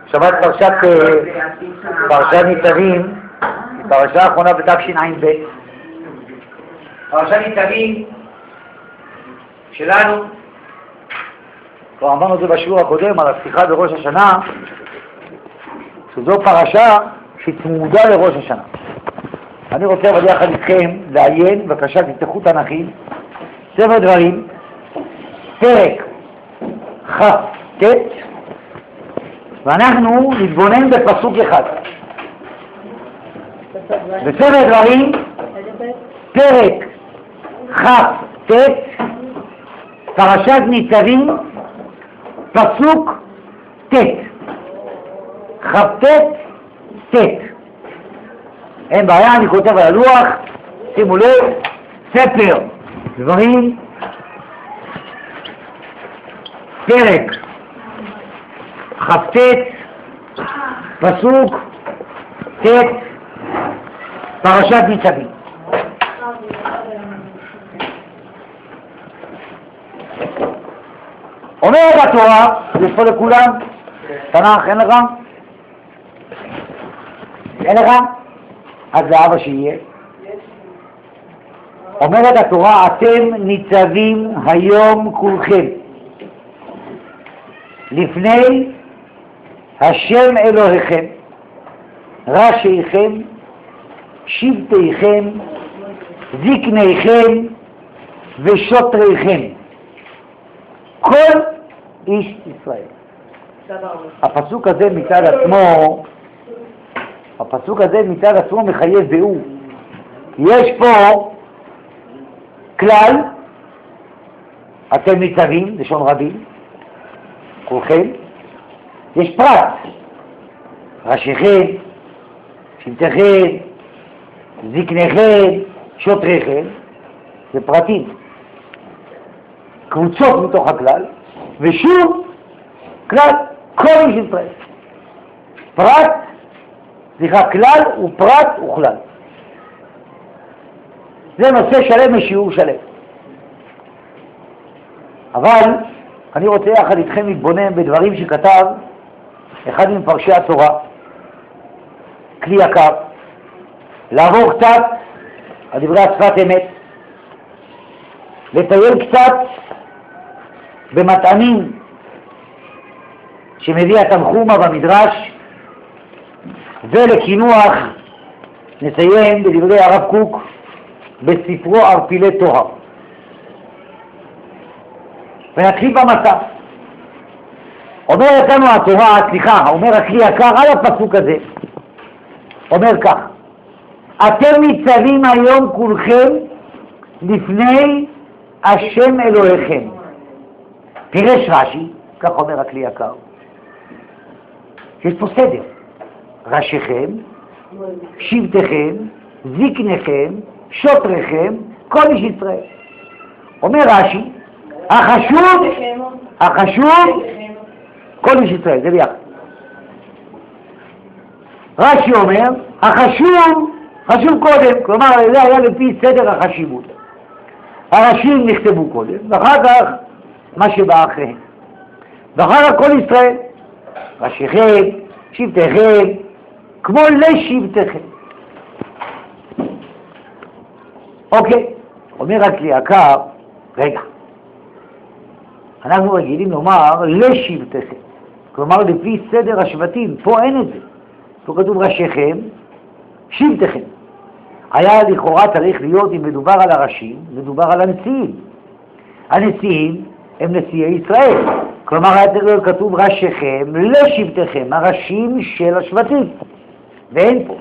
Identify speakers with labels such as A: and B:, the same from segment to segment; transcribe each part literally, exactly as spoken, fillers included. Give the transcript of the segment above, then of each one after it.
A: שבת פרשת פרשת ניצבים, פרשה האחרונה בתשע"ב. פרשת ניצבים שלנו, כבר אמרנו את זה בשיעור הקודם על השיחה בראש השנה, שזו פרשה שצמודה לראש השנה. אני רוצה אבל יחד איתכם לעיין, בבקשה תפתחו תנ"כים, ספר דברים, פרק כ"ט, ואנחנו נתבונן בפסוק אחד. בספר דברים, פרק כ"ט, פרשת ניצבים, פסוק ט', כ"ט ט'. אין בעיה, אני כותב על הלוח, שימו לב, ספר דברים, פרק כ"ט, פסוק ט', פרשת ניצבים. אומרת התורה, יש פה לכולם, תנ"ך, אין לך? אין לך? אז לאבא שיהיה. אומרת התורה, אתם ניצבים היום כולכם לפני השם אלוהיכם, ראשיכם, שבטיכם, זקניכם ושוטריכם, כל איש ישראל. הפסוק הזה מצד עצמו, הפסוק הזה מצד עצמו מחייב ביאור. יש פה כלל, אתם ניצבים, לשון רבים, כולכם. יש פרט, ראשיכם, שבטיכם, זקניכם, שוטריכם, זה פרטים, קבוצות מתוך הכלל, ושוב כלל, כל איש ישראל. פרט, סליחה, כלל ופרט וכלל. זה נושא שלם משיעור שלם. אבל אני רוצה יחד איתכם להתבונן בדברים שכתב אחד מפרשי התורה, כלי יקר, לעבור קצת על דברי השפת אמת, לטייל קצת במטענים שמביא התנחומה במדרש, ולקינוח נסיים בדברי הרב קוק בספרו ערפילי תורה. ונתחיל במסע. אומרת לנו התורה, סליחה, אומר הכלי יקר על הפסוק הזה, אומר כך, אתם ניצבים היום כולכם לפני השם אלוהיכם. פירש רש"י, כך אומר הכלי יקר, יש פה סדר, ראשיכם, שבטיכם, זקניכם, שוטריכם, כל איש ישראל. אומר רש"י, החשוב, החשוב, כל איש ישראל, זה ביחד. רש"י אומר, החשוב, חשוב קודם, כלומר זה היה לפי סדר החשיבות. הראשים נכתבו קודם, ואחר כך מה שבא אחריהם. ואחר כך כל ישראל, ראשיכם, שבטיכם, כמו לשבטיכם. אוקיי, אומר רק לי יקר, רגע, אנחנו רגילים לומר לשבטיכם, כלומר לפי סדר השבטים, פה אין את זה. פה כתוב ראשיכם, שבטיכם. היה לכאורה צריך להיות, אם מדובר על הראשים, מדובר על הנשיאים. הנשיאים הם נשיאי ישראל, כלומר היה צריך להיות כתוב ראשיכם לשבטיכם, הראשים של השבטים, ואין פה.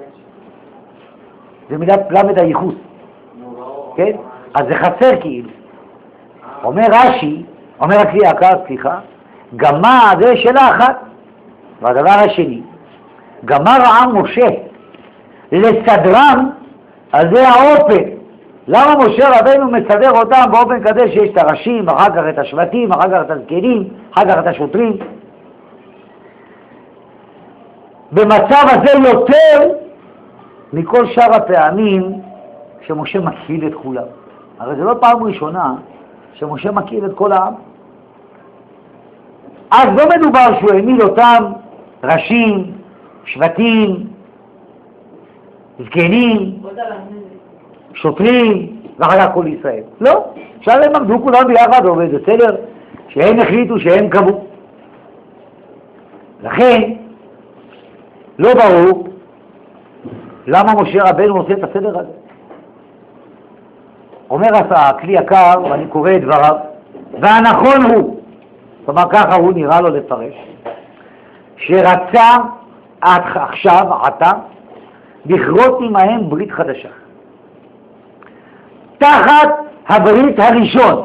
A: זה מילה למד הייחוס, כן? אז זה חסר כאילו. אומר רש"י, אומר הכלי יקר, סליחה, גמר, זה שאלה אחת. והדבר השני, גמר העם משה לסדרם, אז זה האופן. למה משה רבנו מסדר אותם באופן כזה שיש את הראשים, אחר כך את השבטים, אחר כך את הזקנים, אחר כך את השוטרים? במצב הזה יותר מכל שאר הפעמים שמשה מכיל את כולם. הרי זה לא פעם ראשונה שמשה מכיר את כל העם. אז לא מדובר שהוא העמיד אותם ראשים, שבטים, זקנים, שוטרים, ואחר כך כל ישראל. לא, עכשיו הם עמדו כולם ביחד, עובד בסדר, שהם החליטו שהם קבעו. לכן, לא ברור למה משה רבנו עושה את הסדר הזה. אומר הכלי יקר, ואני קורא את דבריו, והנכון הוא, כלומר ככה הוא נראה לו לפרש, שרצה עכשיו, עתה, לכרות עמהם ברית חדשה. תחת הברית הראשון.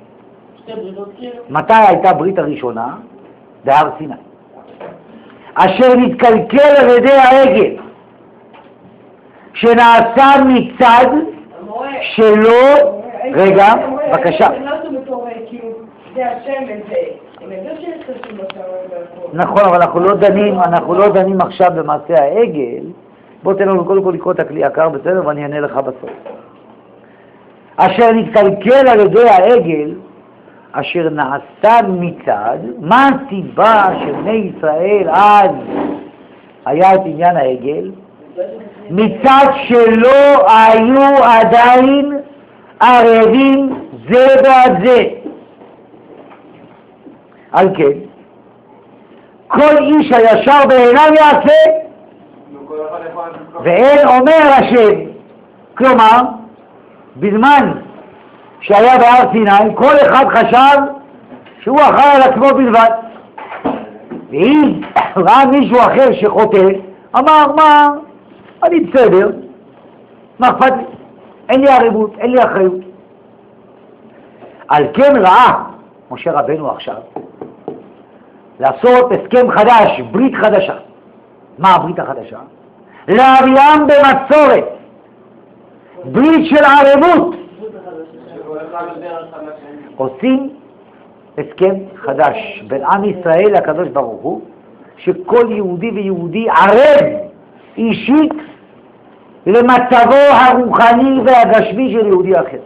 A: מתי הייתה ברית הראשונה? בהר סיני. אשר נתקלקל על ידי העגל, שנעשה מצד שלא... רגע, בבקשה. נכון, אבל אנחנו לא דנים, אנחנו לא דנים עכשיו במעשה העגל. בוא תן לנו קודם כל לקרוא את הכלי יקר, בסדר, ואני אענה לך בסוף. אשר נתקלקל על ידי העגל, אשר נעשה מצד, מה הסיבה שבני ישראל אז היה את עניין העגל? מצד שלא היו עדיין ערבים זה בעד זה. על כן, כל איש הישר בעיניו יעשה, ואין אומר השם. כלומר, בזמן שהיה בהר סיני, כל אחד חשב שהוא אחראי על עצמו בלבד. ואם ראה מישהו אחר שחוטא, אמר, מה, אני בסדר, מה אכפת לי? אין לי ערבות, אין לי אחריות. על כן ראה משה רבנו עכשיו לעשות הסכם חדש, ברית חדשה. מה הברית החדשה? להביאם במצורת, ברית של ערבות. עושים הסכם חדש בין עם ישראל לקדוש ברוך הוא, שכל יהודי ויהודי ערב אישית למצבו הרוחני והגשמי של יהודי אחר.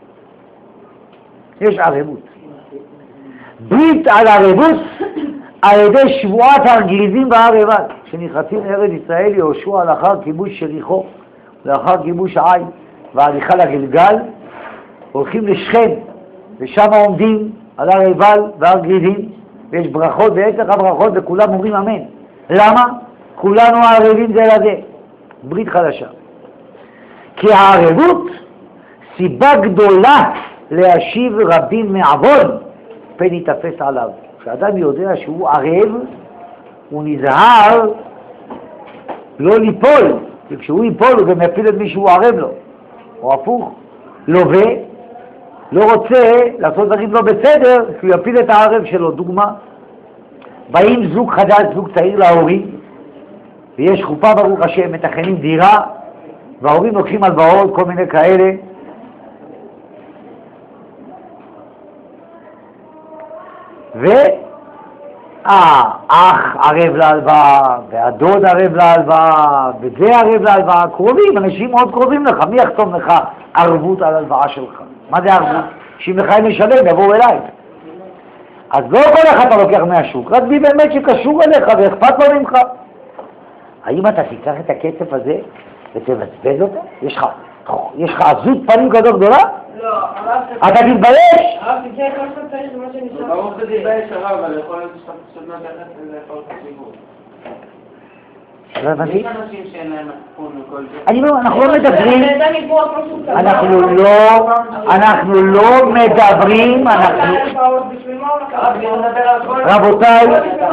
A: יש ערבות. ברית על ערבות על ידי שבועת הגריזים והערבה, שנכנסים לארץ ישראל יהושע לאחר כיבוש שריחו, לאחר כיבוש העי וההליכה לגלגל, הולכים לשכם, ושם עומדים על הר עיבל והר גריזים, ויש ברכות ועשר הברכות וכולם אומרים אמן. למה? כולנו ערבים זה לזה. ברית חדשה. כי הערבות סיבה גדולה להשיב רבים מעוון פן יתפס עליו. כשאדם יודע שהוא ערב, הוא נזהר לא ליפול, וכשהוא ייפול הוא גם יפיל את מי שהוא ערב לו, או הפוך, לווה, לא רוצה לעשות דברים לא בסדר, כי הוא יפיל את הערב שלו. דוגמה, באים זוג חדש, זוג צעיר להורים, ויש חופה ברוך השם, מתכנים דירה, וההורים לוקחים הלוואות, כל מיני כאלה, והאח ערב להלוואה, והדוד ערב להלוואה, וזה ערב להלוואה, קרובים, אנשים מאוד קרובים לך. מי יחתום לך ערבות על הלוואה שלך? מה זה ערבות? שאם לך הם משלם, יבואו אליי. אז לא כל אחד אתה לוקח מהשוק, רק בי באמת שקשור אליך ואכפת לו ממך. האם אתה תיקח את הכסף הזה ותבזבז אותו? יש לך, יש לך עזות פנים כזו גדולה?
B: לא, הרב...
A: אתה תתבייש?
B: הרב, תצא כל שאתה צריך למה שנשאר.
C: ברור שתתבייש הרב, אבל יכול להיות שאתה פשוט לא תחת לאכול את הציבור.
A: לא הבנתי?
C: יש אנשים שאין להם מצפון וכל זה.
A: אני לא, אנחנו לא מדברים, אנחנו לא, אנחנו לא מדברים, אנחנו... רבותיי,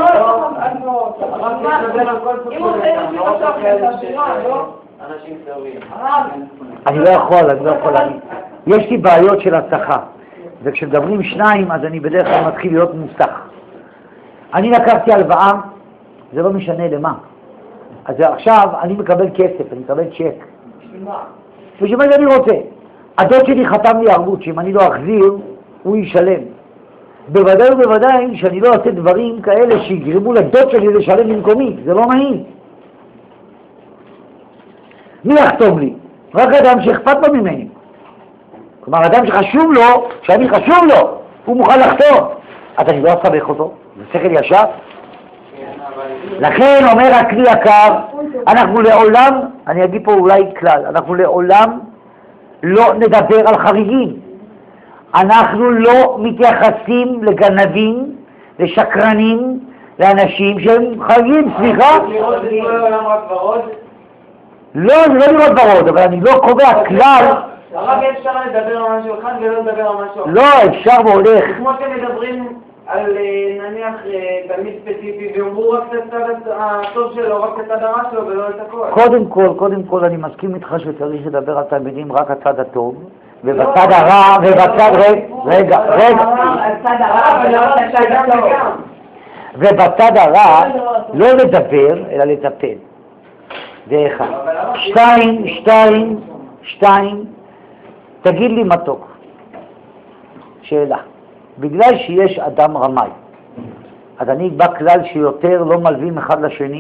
A: אני לא יכול, אני לא יכול, יש לי בעיות של הצלחה, וכשמדברים שניים אז אני בדרך כלל מתחיל להיות מוסך. אני לקחתי הלוואה, זה לא משנה למה. אז עכשיו אני מקבל כסף, אני מקבל צ'ק. בשביל מה? בשביל מה שאני רוצה. הדוד שלי חתם לי ערבות, שאם אני לא אחזיר, הוא ישלם. בוודאי ובוודאי שאני לא אעשה דברים כאלה שיגרמו לדוד שלי לשלם במקומי, זה לא נעים. מי יחתום לי? רק אדם שאכפת לו ממני. כלומר, אדם שחשוב לו, שאני חשוב לו, הוא מוכן לחתום. אז אני לא אסבך אותו, זה שכל ישר. לכן אומר הכלי יקר, אנחנו לעולם, אני אגיד פה אולי כלל, אנחנו לעולם לא נדבר על חריגים. אנחנו לא מתייחסים לגנבים, לשקרנים, לאנשים שהם חריגים, סליחה?
C: לראות את כל העולם רק ורוד?
A: לא, זה לא לראות ורוד, אבל אני לא קובע כלל.
C: רק אפשר לדבר על משהו אחד ולא לדבר על משהו אחר.
A: לא, אפשר והולך.
C: כמו שמדברים על נניח תלמיד ספציפי ואומרו רק את הצד הטוב שלו, רק את הצד הרע שלו ולא את הכל.
A: קודם כל, קודם כל אני מסכים איתך שצריך לדבר על תלמידים רק הצד הטוב, ובצד הרע, ובצד, רגע, רגע,
B: הצד הרע ולא הצד הטוב.
A: ובצד הרע לא לדבר, אלא לטפל. זה אחד. שתיים, שתיים, שתיים, תגיד לי מתוק. שאלה. בגלל שיש אדם רמאי, אז אני אקבע כלל שיותר לא מלווים אחד לשני?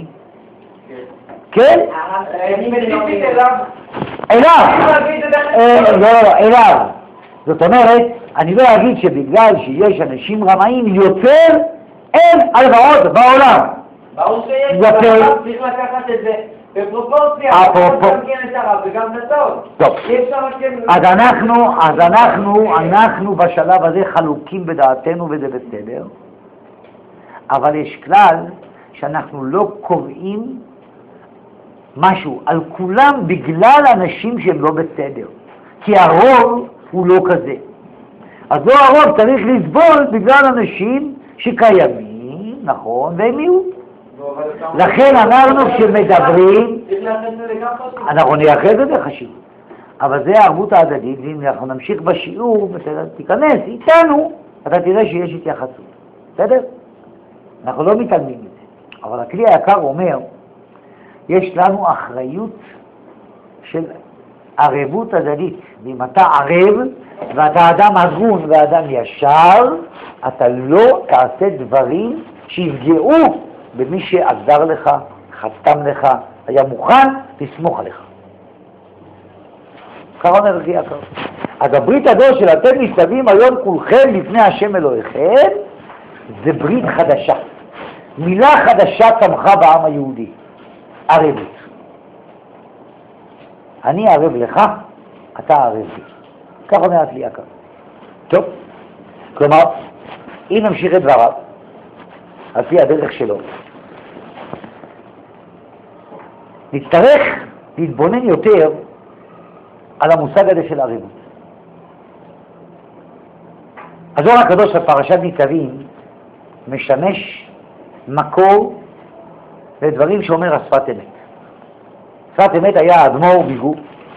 A: כן?
C: אני מציפית אליו.
A: אליו! לא, לא, אליו. זאת אומרת, אני לא אגיד שבגלל שיש אנשים רמאים יותר אין הלוואות בעולם.
C: ברור שיש, אבל צריך לקחת את זה בפרופורציה, גם כן את הרב וגם את הטוב.
A: טוב, אז אנחנו, אז אנחנו, אנחנו בשלב הזה חלוקים בדעתנו וזה בסדר, אבל יש כלל שאנחנו לא קובעים משהו על כולם בגלל אנשים שהם לא בסדר, כי הרוב הוא לא כזה. אז לא הרוב צריך לסבול בגלל אנשים שקיימים, נכון, והם מיעוט. לכן אנחנו כשמדברים, אנחנו נייחד את זה חשוב, אבל זה הערבות ההדדית, ואם אנחנו נמשיך בשיעור ותיכנס איתנו, אתה תראה שיש התייחסות, בסדר? אנחנו לא מתעלמים מזה, אבל הכלי היקר אומר, יש לנו אחריות של ערבות הדדית, ואם אתה ערב ואתה אדם הגון ואדם ישר, אתה לא תעשה דברים שיפגעו במי שעזר לך, חתם לך, היה מוכן לסמוך עליך. ככה אומר הכי יקר. אז הברית הזו של אתם ניצבים היום כולכם לפני השם אלוהיכם, זה ברית חדשה. מילה חדשה צמחה בעם היהודי, ערבות. אני ערב לך, אתה ערב לי. כך אומר הכלי יקר. טוב, כלומר, אם נמשיך את דבריו, על פי הדרך שלו, נצטרך להתבונן יותר על המושג הזה של ערבות. הזוהר הקדוש של פרשת ניצבים משמש מקור לדברים שאומר השפת אמת. שפת אמת היה האדמו"ר ביגור.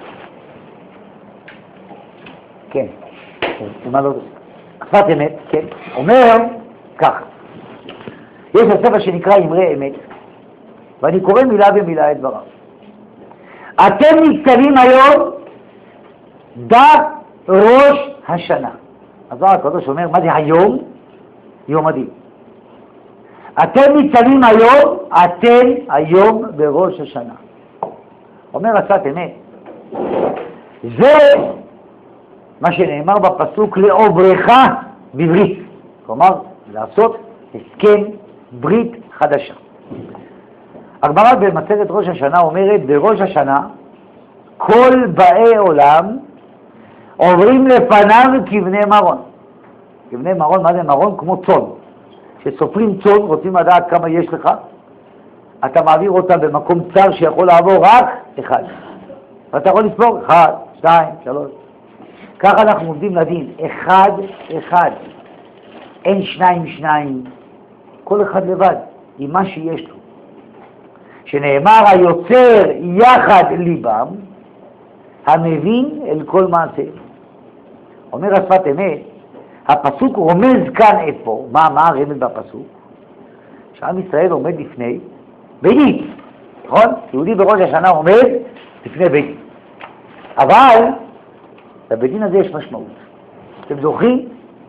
A: כן, מה לא... שפת אמת, כן, אומר כך. יש הספר שנקרא אמרי אמת, ואני קורא מילה במילה את דבריו. אתם ניצבים היום דת ראש השנה. הזוהר הקדוש אומר, מה זה היום? יום הדין. אתם ניצבים היום, אתם היום בראש השנה. אומר השפת אמת, זה מה שנאמר בפסוק לעוברך בברית. כלומר, לעשות הסכם ברית חדשה. הגמרא במסכת ראש השנה אומרת, בראש השנה כל באי עולם עוברים לפניו כבני מרון. כבני מרון, מה זה מרון? כמו צאן. כשסופרים צאן, רוצים לדעת כמה יש לך, אתה מעביר אותה במקום צר שיכול לעבור רק אחד. ואתה יכול לספור אחד, שתיים, שלוש. ככה אנחנו עומדים לדין, אחד, אחד. אין שניים, שניים. כל אחד לבד, עם מה שיש לו. שנאמר היוצר יחד ליבם, המבין אל כל מעשה. אומר השפת אמת, הפסוק רומז כאן איפה, מה, מה הרמז בפסוק? שעם ישראל עומד לפני בית דין, נכון? יהודי בראש השנה עומד לפני בית דין. אבל לבית דין הזה יש משמעות. אתם זוכרים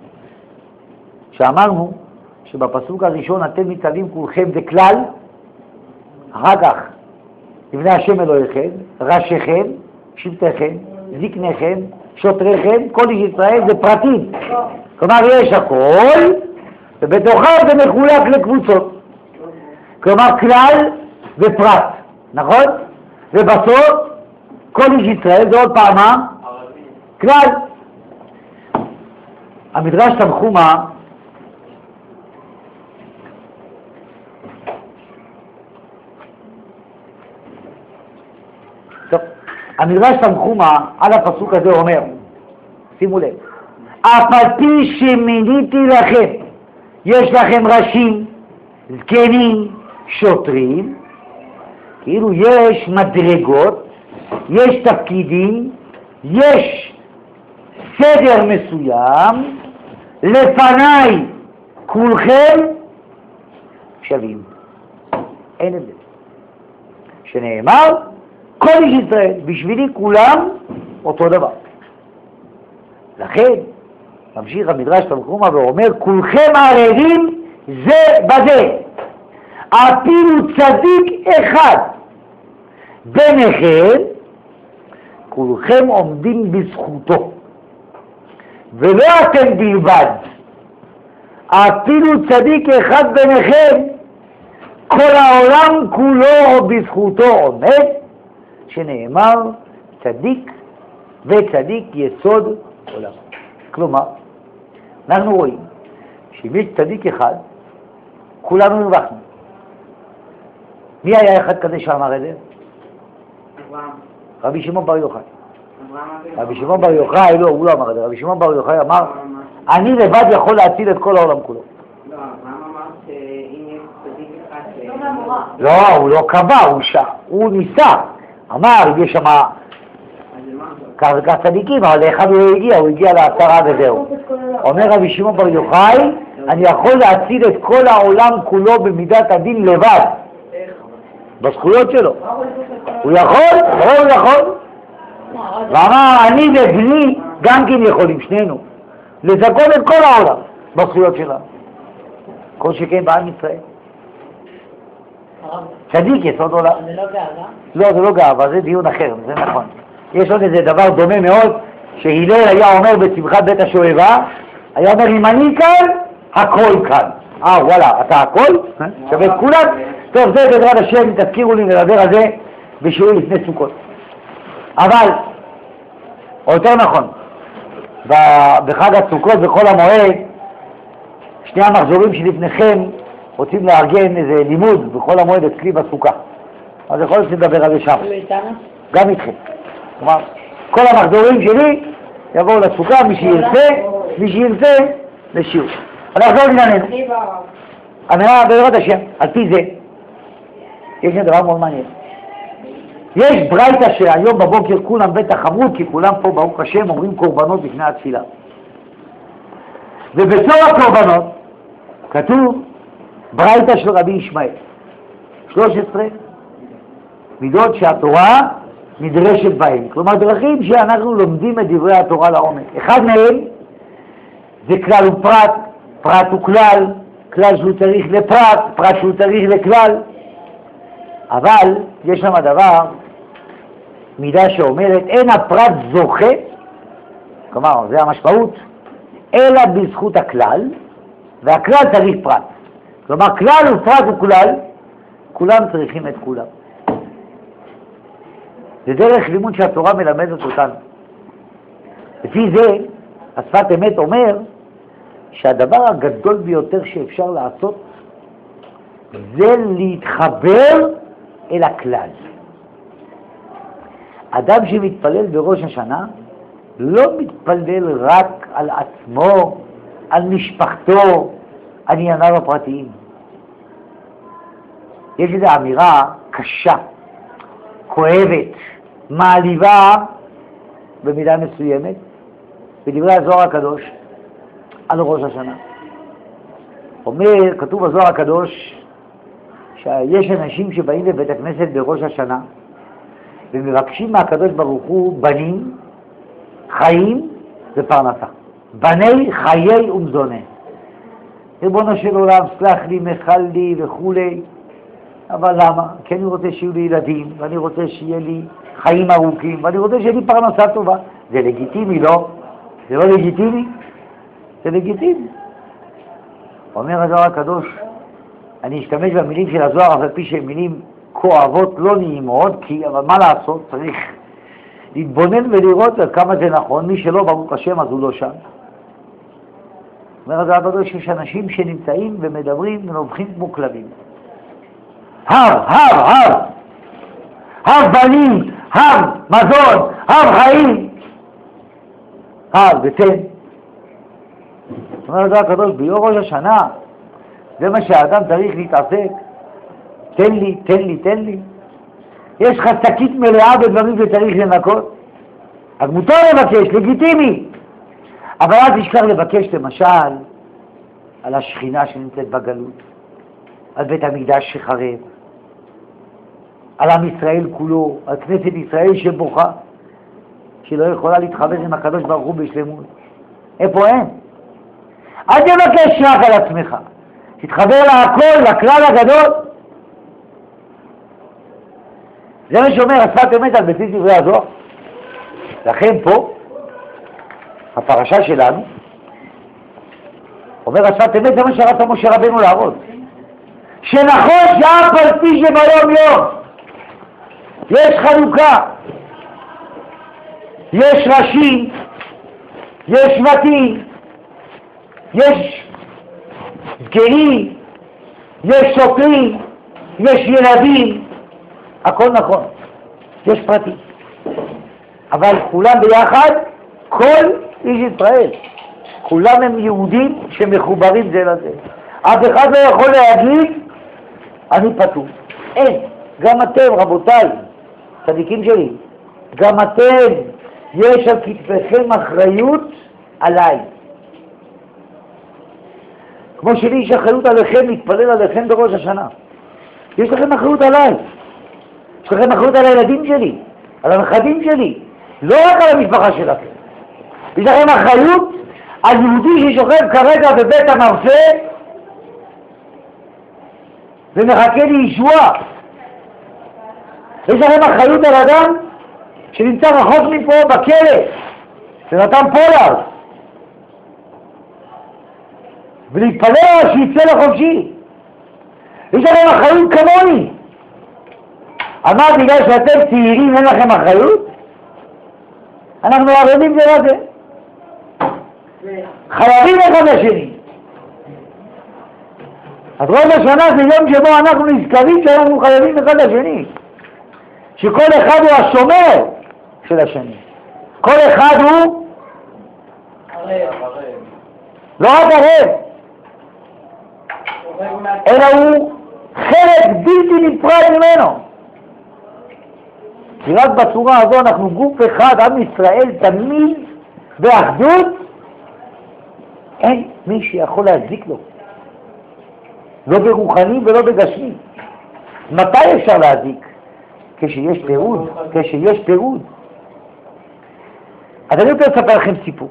A: שאמרנו שבפסוק הראשון אתם ניצבים כולכם זה כלל, אחר כך לפני השם אלוהיכם, ראשיכם, שבטיכם, זקניכם, שוטריכם, כל איש ישראל זה פרטים. כלומר יש הכל, ובתוכה זה מחולק לקבוצות. כלומר כלל ופרט, נכון? ובסוף כל איש ישראל זה עוד פעמה כלל. המדרש תנחומה טוב, המדרש תנחומה על הפסוק הזה אומר, שימו לב, אף על פי שמיניתי לכם, יש לכם ראשים, זקנים, שוטרים, כאילו יש מדרגות, יש תפקידים, יש סדר מסוים, לפניי כולכם שווים. אין הבדל. שנאמר, כל איש ישראל, בשבילי כולם אותו דבר. לכן, ממשיך המדרש תנחומה ואומר, כולכם ערבים זה בזה. אפילו צדיק אחד ביניכם, כולכם עומדים בזכותו. ולא אתם בלבד. אפילו צדיק אחד ביניכם, כל העולם כולו בזכותו עומד, שנאמר צדיק וצדיק יסוד עולם. כלומר, אנחנו רואים שאם יש צדיק אחד, כולנו הרווחנו. מי היה אחד כזה שאמר את זה? רבי שמעון בר יוחאי. רבי שמעון בר יוחאי, לא, הוא לא אמר את זה. רבי שמעון בר יוחאי אמר, אני לבד יכול להציל את כל העולם כולו.
B: לא, אברהם אמר שאם יש צדיק אחד...
A: לא, הוא לא קבע, הוא ניסה. אמר, יש שם כך צדיקים, אבל לאחד הוא לא הגיע, הוא הגיע לעשרה וזהו. אומר רבי שמעון בר יוחאי, אני יכול להציל את כל העולם כולו במידת הדין לבד. בזכויות שלו. הוא יכול, הוא יכול. ואמר, אני ובני גם כן יכולים, שנינו, לזכות את כל העולם בזכויות שלה. כל שכן בעם ישראל. צדיק יסוד עולם.
B: זה לא גאווה?
A: לא, זה לא גאווה, זה דיון אחר, זה נכון. יש עוד איזה דבר דומה מאוד, שהילל היה אומר בשמחת בית השואבה, היה אומר, אם אני כאן, הכל כאן. אה, וואלה, אתה הכל? שווה את כולם? טוב, זה בעזרת השם, תזכירו לי לדבר על זה בשיעור לפני סוכות. אבל, או יותר נכון, בחג הסוכות, בחול המועד, שני המחזורים שלפניכם רוצים לארגן איזה לימוד בחול המועד אצלי בסוכה. אז יכול להיות לדבר על זה שם. גם איתכם. כלומר, כל המחזורים שלי יבואו לסוכה, מי שירצה, מי שירצה, לשיעור. אבל נחזור לענייננו. אמירה בעזרת השם, על פי זה, יש דבר מאוד מעניין. יש ברייתא שהיום בבוקר כולם בטח אמרו, כי כולם פה ברוך השם אומרים קורבנות לפני התפילה. ובסוף הקורבנות כתוב ברייתא של רבי ישמעאל, שלוש עשרה מידות שהתורה נדרשת בהן, כלומר דרכים שאנחנו לומדים את דברי התורה לעומק. אחד מהם זה כלל ופרט, פרט הוא כלל, כלל שהוא צריך לפרט, פרט שהוא צריך לכלל. אבל יש שם דבר, מידה שאומרת, אין הפרט זוכה, כלומר זה המשמעות, אלא בזכות הכלל, והכלל צריך פרט. כלומר כלל ופרט הוא כלל, כולם צריכים את כולם. זה דרך לימוד שהתורה מלמדת אותנו. לפי זה, השפת אמת אומר שהדבר הגדול ביותר שאפשר לעשות זה להתחבר אל הכלל. אדם שמתפלל בראש השנה לא מתפלל רק על עצמו, על משפחתו, על ענייניו הפרטיים. יש איזו אמירה קשה, כואבת, מעליבה במידה מסוימת בדברי הזוהר הקדוש על ראש השנה. אומר, כתוב בזוהר הקדוש שיש אנשים שבאים לבית הכנסת בראש השנה ומבקשים מהקדוש ברוך הוא בנים, חיים ופרנסה. בני חיי ומזוני. ריבונו של עולם, סלח לי, מחל לי וכו'. אבל למה? כי אני רוצה שיהיו לי ילדים, ואני רוצה שיהיה לי חיים ארוכים, ואני רוצה שיהיה לי פרנסה טובה. זה לגיטימי, לא? זה לא לגיטימי? זה לגיטימי. אומר הזוהר הקדוש, אני אשתמש במילים של הזוהר, אבל פי שהן מילים כואבות, לא נעימות, כי, אבל מה לעשות, צריך להתבונן ולראות עד כמה זה נכון. מי שלא, ברוך השם, אז הוא לא שם. אומר הזוהר הקדוש שיש אנשים שנמצאים ומדברים ונובחים כמו כלבים. הר, הר, הר, הר בנים, הר מזון, הר חיים, הר ותן. אומר הזוהר הקדוש, ביום ראש השנה, זה מה שהאדם צריך להתעסק. תן לי, תן לי, תן לי. יש לך שקית מלאה בדברים שצריך לנקות. אז מותר לבקש, לגיטימי. אבל אל תשכח לבקש למשל על השכינה שנמצאת בגלות, על בית המקדש שחרב, על עם ישראל כולו, על כנסת ישראל שבוכה, שלא יכולה להתחבר עם הקדוש ברוך הוא בשלמות. איפה הם? אל תבקש רק על עצמך, תתחבר להכל, לכלל הגדול. זה מה שאומר השפת אמת על בסיס דברי הזוהר. לכן פה, הפרשה שלנו, אומר השפת אמת, זה מה שרצה משה רבנו להראות. שנכון שאף על פי שביום יום יש חלוקה, יש ראשים, יש שבטים, יש זקנים, יש שוטרים, יש ילדים, הכל נכון, יש פרטים, אבל כולם ביחד, כל איש ישראל, כולם הם יהודים שמחוברים זה לזה. אף אחד לא יכול להגיד אני פטור. אין, גם אתם רבותיי, צדיקים שלי, גם אתם, יש על כתפיכם אחריות עליי. כמו שלי יש אחריות עליכם, להתפלל עליכם בראש השנה. יש לכם אחריות עליי. יש לכם אחריות על הילדים שלי, על הנכדים שלי, לא רק על המשפחה שלכם. יש לכם אחריות על יהודי ששוכב כרגע בבית המרפא ומחכה לישועה. יש לכם אחריות על אדם שנמצא רחוק מפה בכלא, שנתן פולארד, ולהתפלל שיצא לחופשי. יש לכם אחריות כמוני. אמר בגלל שאתם צעירים אין לכם אחריות? אנחנו ערבים זה לזה. חייבים אחד לשני. אז רוב השנה זה יום שבו אנחנו נזכרים שאנחנו חייבים אחד לשני. שכל אחד הוא השומר של השני. כל אחד הוא לא רק ערב, אלא הוא חלק בלתי נפרד ממנו. כי רק בצורה הזו אנחנו גוף אחד, עם ישראל תמיד באחדות, אין מי שיכול להזיק לו, לא ברוחני ולא בגשמי. מתי אפשר להזיק? כשיש פירוד, כשיש פירוד. אז אני רוצה לספר לכם סיפור.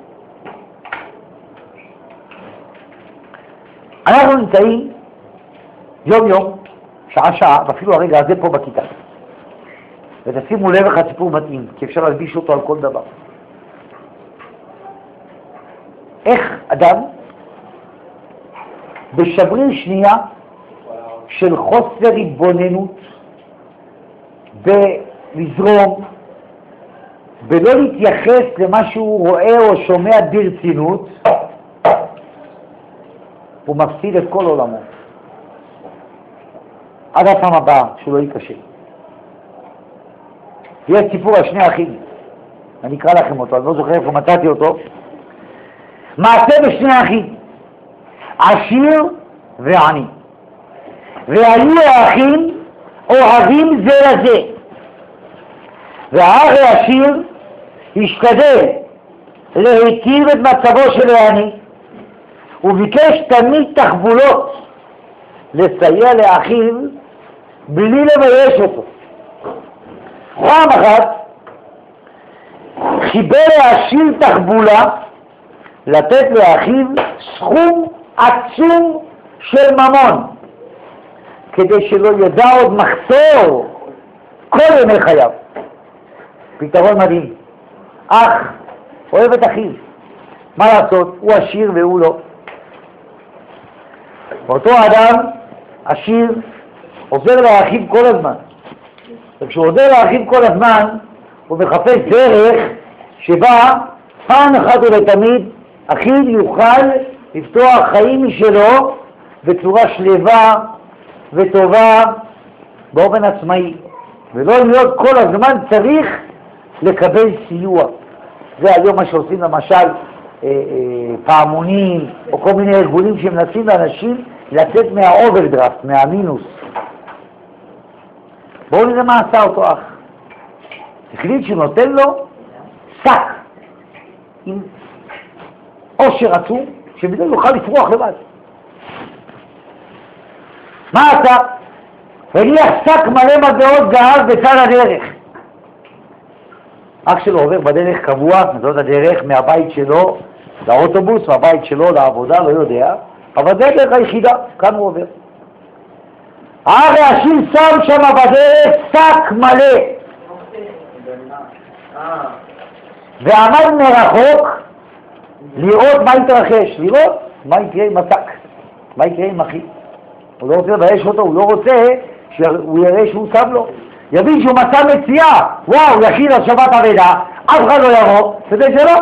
A: אנחנו נמצאים יום יום, שעה שעה, ואפילו הרגע הזה פה בכיתה. ותשימו לב איך הסיפור מתאים, כי אפשר להלביש אותו על כל דבר. איך אדם בשבריר שנייה של חוסר התבוננות, בלזרום, בלא להתייחס למה שהוא רואה או שומע ברצינות, הוא מפסיד את כל עולמו. עד הפעם הבאה שהוא לא ייכשל. יש סיפור על שני אחים, אני אקרא לכם אותו, אני לא זוכר איפה מצאתי אותו. מעשה בשני אחים, עשיר ועני. והיו האחים אוהבים זה לזה. והאח העשיר השתדל להיטיב את מצבו של העני, וביקש תמיד תחבולות לסייע לאחיו בלי לבייש אותו. פעם אחת חיבר העשיר תחבולה לתת לאחיו סכום עצום של ממון, כדי שלא ידע עוד מחסור כל ימי חייו. פתרון מדהים. אח אוהב את אחיו, מה לעשות? הוא עשיר והוא לא. אותו אדם עשיר עוזר לאחיו כל הזמן. וכשהוא עוזר לאחיו כל הזמן, הוא מחפש דרך שבה פעם אחת ולתמיד אחיו יוכל לפתוח חיים משלו בצורה שלווה וטובה באופן עצמאי, ולא להיות כל הזמן צריך לקבל סיוע. זה היום מה שעושים למשל אה, אה, פעמונים או כל מיני ארגונים שמנסים לאנשים לצאת מהאוברדרפט, מהמינוס. בואו נראה מה עשה אותו אח. החליט שנותן לו שק עם עושר עצום שבזה יוכל לפרוח לבד. מה עשה? הגיע שק מלא מטבעות זהב בצד הדרך. אח שלו עובר בדרך קבוע, זאת הדרך מהבית שלו לאוטובוס, מהבית שלו לעבודה, לא יודע, אבל זה הדרך היחידה, כאן הוא עובר. האח העשיר שם שם בדרך שק מלא ועמד מרחוק לראות מה יתרחש, לראות מה יקרה עם השק, מה יקרה עם אחי. הוא לא רוצה לבייש אותו, הוא לא רוצה שהוא יראה שהוא שם לו. יבין שהוא מצא מציאה, וואו, יכין על שבת אבדה, אף אחד לא יבוא, וזה שלא.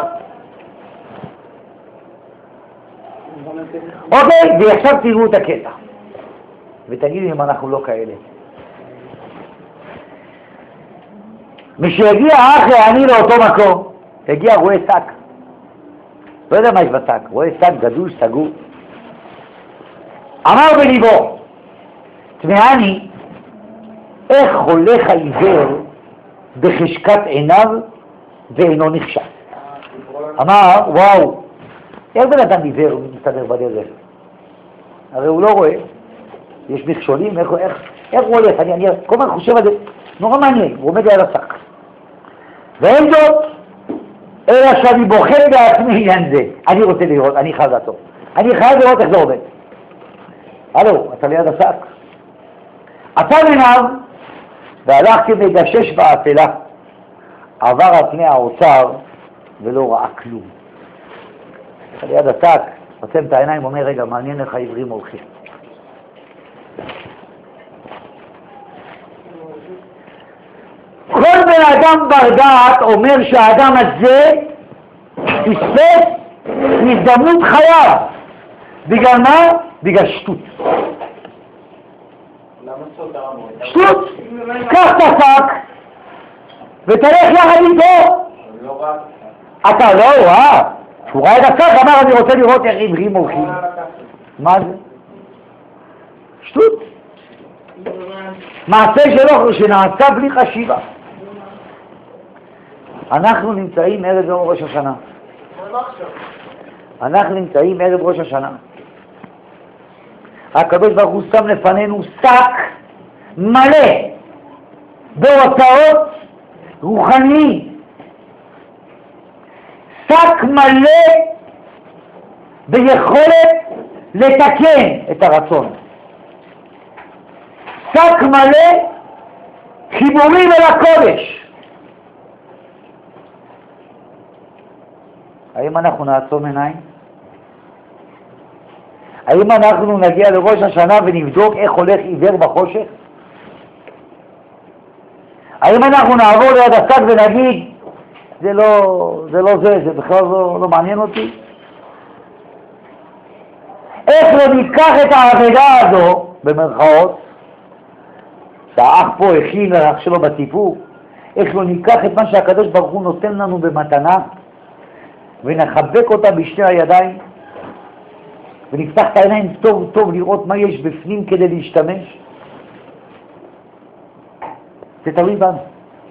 A: אוקיי, ועכשיו תראו את הקטע. ותגידו אם אנחנו לא כאלה. משהגיע האח העני לאותו מקום, הגיע רואה שק. לא יודע מה יש בשק, רואה שק גדול, סגור. אמר בליבו, תמהני, איך הולך העיוור בחשקת עיניו ואינו נכשל? אמר, וואו, איך בן אדם עיוור מסתדר בדרך? הרי הוא לא רואה, יש מכשולים, איך, איך, איך הוא הולך? אני, אני כל הזמן חושב על זה, נורא מעניין, הוא עומד על השק. ואין זאת, אלא שאני בוחר בעצמי עניין זה. אני רוצה לראות, אני חייב לעשות. אני חייב לראות איך זה עובד. הלו, אתה ליד השק. עצם עיניו, והלך כמגשש באפלה, עבר על פני האוצר ולא ראה כלום. אתה ליד השק, עוצם את העיניים, אומר, רגע, מעניין איך העברים הולכים. כל בן אדם בר דעת אומר שהאדם הזה פספס הזדמנות חייו. בגלל מה? בגלל שטות. שטות! קח את השק ותלך יחד איתו. אתה לא רואה? הוא ראה את השק, אמר אני רוצה לראות איך עברים הולכים. מה זה? שטות. מעשה שלו שנעשה בלי חשיבה. אנחנו נמצאים ערב יום ראש השנה. אנחנו נמצאים ערב ראש השנה. הקדוש ברוך הוא שם לפנינו שק מלא בהוצאות רוחני. שק מלא ביכולת לתקן את הרצון. שק מלא חיבורים אל הקודש. האם אנחנו נעצום עיניים? האם אנחנו נגיע לראש השנה ונבדוק איך הולך עיוור בחושך? האם אנחנו נעבור ליד השק ונגיד זה לא זה, לא זה, זה בכלל לא, לא מעניין אותי? איך לא ניקח את העבודה הזו, במרכאות, שהאח פה הכין לאח שלו בסיפור, איך לא ניקח את מה שהקדוש ברוך הוא נותן לנו במתנה ונחבק אותה בשתי הידיים ונפתח את העיניים טוב טוב לראות מה יש בפנים כדי להשתמש? זה תלוי בנו.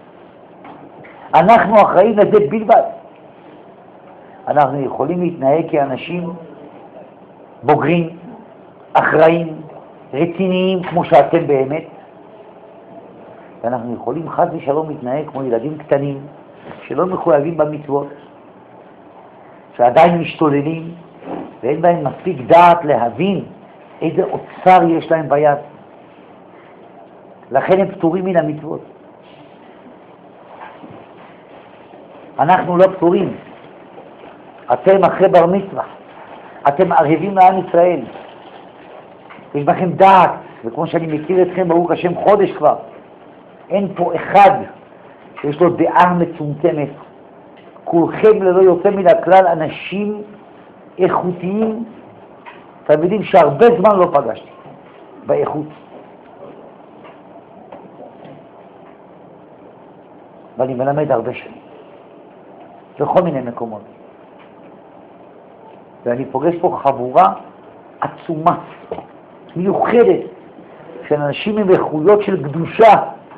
A: אנחנו אחראים לזה בלבד. אנחנו יכולים להתנהג כאנשים בוגרים, אחראים, רציניים כמו שאתם באמת, ואנחנו יכולים חס ושלום להתנהג כמו ילדים קטנים שלא מחויבים במצוות, שעדיין משתוללים ואין בהם מספיק דעת להבין איזה אוצר יש להם ביד. לכן הם פטורים מן המצוות. אנחנו לא פטורים. אתם אחרי בר מצווה, אתם ערבים לעם ישראל, יש בכם דעת, וכמו שאני מכיר אתכם, ברוך השם, חודש כבר, אין פה אחד שיש לו דעה מצומצמת. כולכם ללא יוצא מן הכלל אנשים איכותיים, תלמידים שהרבה זמן לא פגשתי באיכות. ואני מלמד הרבה שנים, בכל מיני מקומות. ואני פוגש פה חבורה עצומה, מיוחדת, של אנשים עם איכויות של קדושה,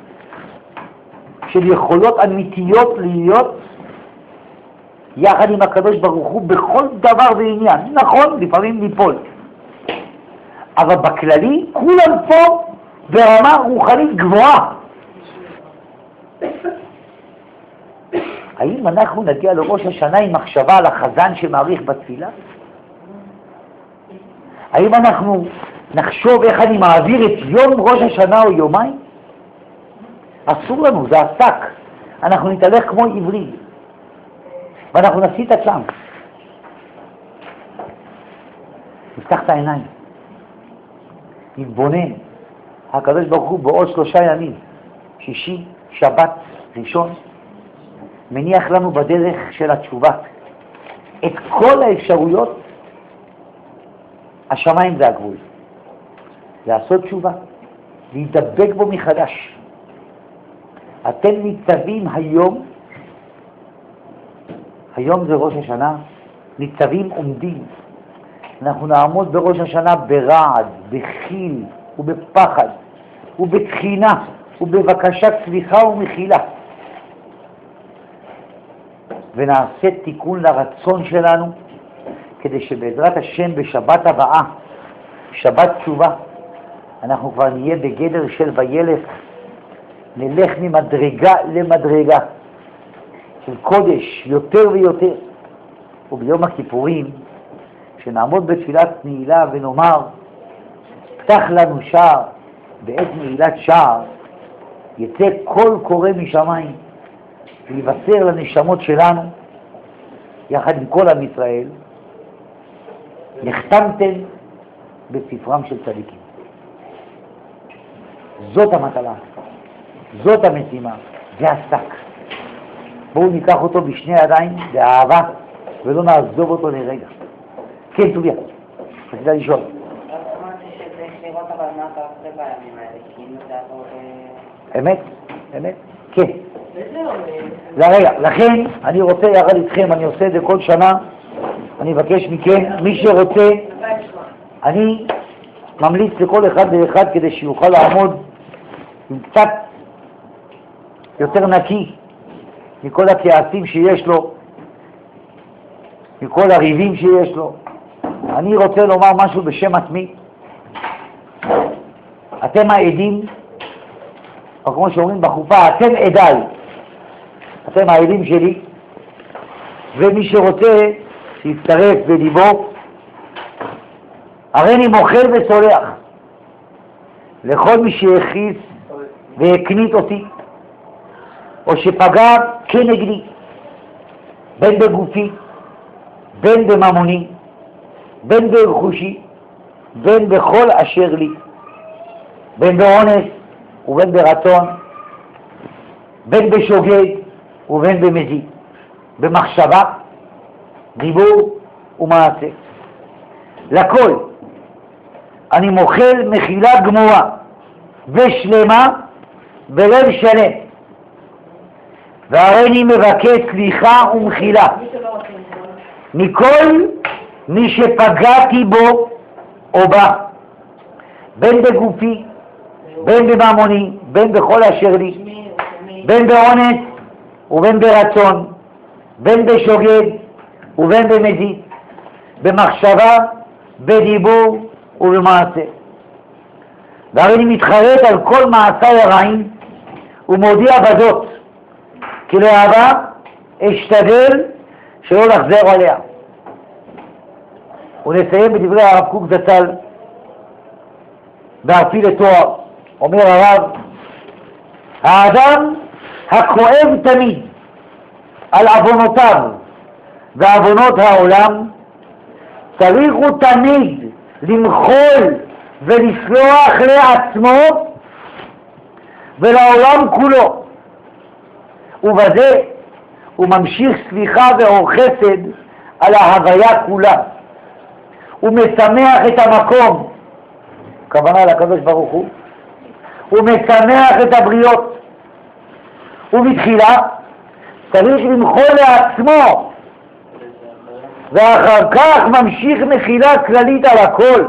A: של יכולות אמיתיות להיות יחד עם הקדוש ברוך הוא בכל דבר ועניין. נכון, לפעמים ניפול. אבל בכללי, כולם פה ברמה רוחנית גבוהה. האם אנחנו נגיע לראש השנה עם מחשבה על החזן שמעריך בתפילה? האם אנחנו נחשוב איך אני מעביר את יום ראש השנה או יומיים? אסור לנו, זה עסק. אנחנו נתהלך כמו עברים. ואנחנו נשיא את הצ'אנס. נפתח את העיניים. נתבונן. הקדוש ברוך הוא בעוד שלושה ימים, שישי, שבת, ראשון, מניח לנו בדרך של התשובה את כל האפשרויות. השמיים זה הגבול. לעשות תשובה, להידבק בו מחדש. אתם ניצבים היום, היום זה ראש השנה, ניצבים עומדים. אנחנו נעמוד בראש השנה ברעד, בחיל ובפחד ובתחינה ובבקשת סליחה ומחילה. ונעשה תיקון לרצון שלנו, כדי שבעזרת השם בשבת הבאה, שבת תשובה, אנחנו כבר נהיה בגדר של וילך, נלך ממדרגה למדרגה של קודש יותר ויותר. וביום הכיפורים, שנעמוד בתפילת נעילה ונאמר, פתח לנו שער, בעת נעילת שער, יצא קול קורא משמיים, ויבשר לנשמות שלנו, יחד עם כל עם ישראל, נחתמתם בספרם של צדיקים. זאת המטלה, זאת המשימה, זה השק. בואו ניקח אותו בשני ידיים, באהבה, ולא נעזוב אותו לרגע. כן, טוביה, רצית לשאול.
B: רק אמרתי שצריך לראות אבל מה אתה עושה בימים האלה, כי אם אתה עבור...
A: אמת, אמת, כן. לרגע, לכן אני רוצה יחד איתכם, אני עושה את זה כל שנה, אני מבקש מכם, מי שרוצה, אני ממליץ לכל אחד ואחד כדי שיוכל לעמוד עם קצת יותר נקי מכל הכעסים שיש לו, מכל הריבים שיש לו. אני רוצה לומר משהו בשם עצמי. אתם העדים, או כמו שאומרים בחופה, אתם עדיי, אתם העדים שלי, ומי שרוצה שיצטרף בליבו, הרי אני מוחל וסולח לכל מי שהכעיס והקנית אותי, או שפגע כנגדי, בין בגופי, בין בממוני, בין ברכושי, בין בכל אשר לי, בין באונס ובין ברצון, בין בשוגג ובין במזיד, במחשבה, דיבור ומעשה. לכל אני מוחל מחילה גמורה ושלמה בלב שלם, והרי אני מבקש סליחה ומחילה מכל מי שפגעתי בו או בה, בין בגופי, בין בממוני, בין בכל אשר לי, בין באונס ובין ברצון, בין בשוגג ובין במזיד, במחשבה, בדיבור ובמעשה. והרי אני מתחרט על כל מעשי הרעים ומודיע בזאת, כי להבא אשתדל שלא לחזר עליה. ונסיים בדברי הרב קוק זצ"ל באפי לתואר. אומר הרב, האדם הכואב תמיד על עוונותיו ועוונות העולם, צריך הוא תמיד למחול ולסלוח לעצמו ולעולם כולו. ובזה הוא ממשיך סליחה ואור חסד על ההוויה כולה. הוא משמח את המקום, כוונה לקדוש ברוך הוא, הוא משמח את הבריות. ובתחילה צריך למחול לעצמו, ואחר כך ממשיך מחילה כללית על הכל.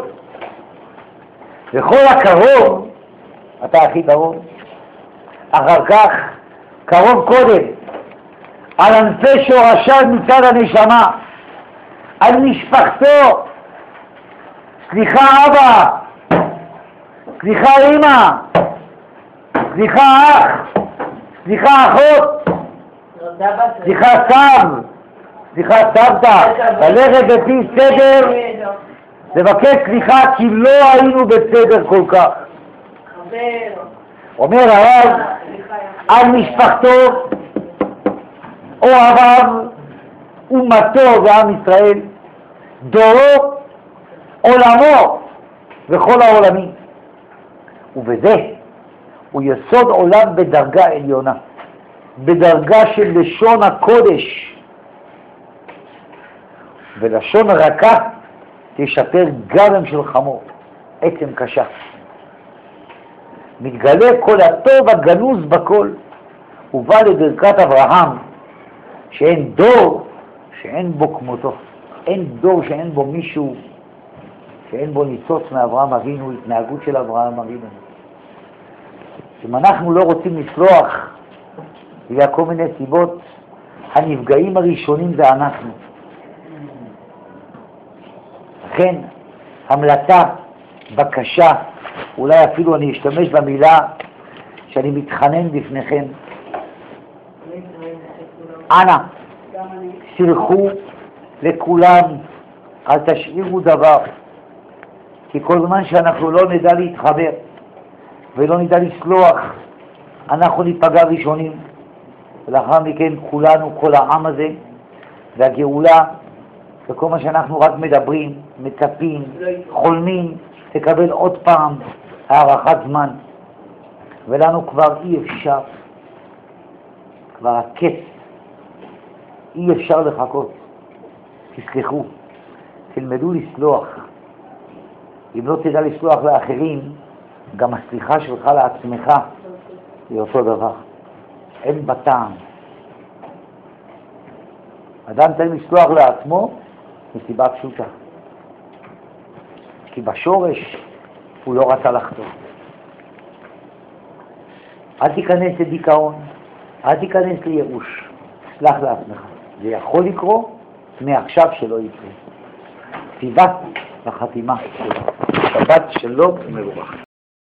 A: וכל הקרוב, אתה הכי קרוב, אחר כך קרוב קודם, על ענפי שורשיו מצד הנשמה, על משפחתו. סליחה אבא, סליחה אמא, סליחה אח, סליחה אחות, סליחה סב, סליחה סבתא, ללכת לפי סדר, לבקש סליחה כי לא היינו בסדר כל כך. אומר הרב על משפחתו, אוהביו, אומתו ועם ישראל, דורו, עולמו וכל העולמים. ובזה הוא יסוד עולם בדרגה עליונה, בדרגה של לשון הקודש, ולשון רכה תשפר גרם של חמור, עצם קשה. מתגלה כל הטוב הגנוז בכל, ובא לברכת אברהם, שאין דור שאין בו כמותו. אין דור שאין בו מישהו, שאין בו ניצוץ מאברהם אבינו, התנהגות של אברהם אבינו. אם אנחנו לא רוצים לסלוח, בגלל כל מיני סיבות, הנפגעים הראשונים זה אנחנו. לכן, המלצה, בקשה, אולי אפילו אני אשתמש במילה שאני מתחנן בפניכם. אנא, סלחו לכולם, אל תשאירו דבר, כי כל זמן שאנחנו לא נדע להתחבר ולא נדע לסלוח, אנחנו ניפגע ראשונים, ולאחר מכן כולנו, כל העם הזה, והגאולה, וכל מה שאנחנו רק מדברים, מצפים, חולמים, תקבל עוד פעם הארכת זמן, ולנו כבר אי אפשר, כבר הקץ, אי אפשר לחכות. תסלחו, תלמדו לסלוח. אם לא תדע לסלוח לאחרים, גם הסליחה שלך לעצמך היא אותו דבר. אין בטעם. אדם צריך לסלוח לעצמו מסיבה פשוטה. כי בשורש הוא לא רצה לחתום. אל תיכנס לדיכאון, אל תיכנס לייאוש. סלח לעצמך. זה יכול לקרוא מעכשיו שלא יקרה. סיבת לחתימה שלו. שבת שלום ומבורך.